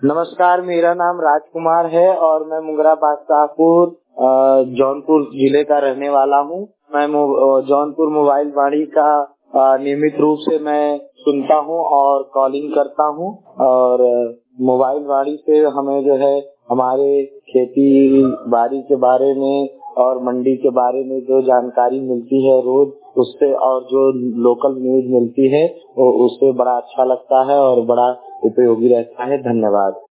नमस्कार, मेरा नाम राजकुमार है और मैं मुंगरा बादशाहपुर जौनपुर जिले का रहने वाला हूँ। मैं जौनपुर मोबाइल वाणी का नियमित रूप से मैं सुनता हूँ और कॉलिंग करता हूँ और मोबाइल वाणी से हमें जो है हमारे खेती बाड़ी के बारे में और मंडी के बारे में जो जानकारी मिलती है रोज उससे, और जो लोकल न्यूज मिलती है वो उससे बड़ा अच्छा लगता है और बड़ा उपयोगी रहता है। धन्यवाद।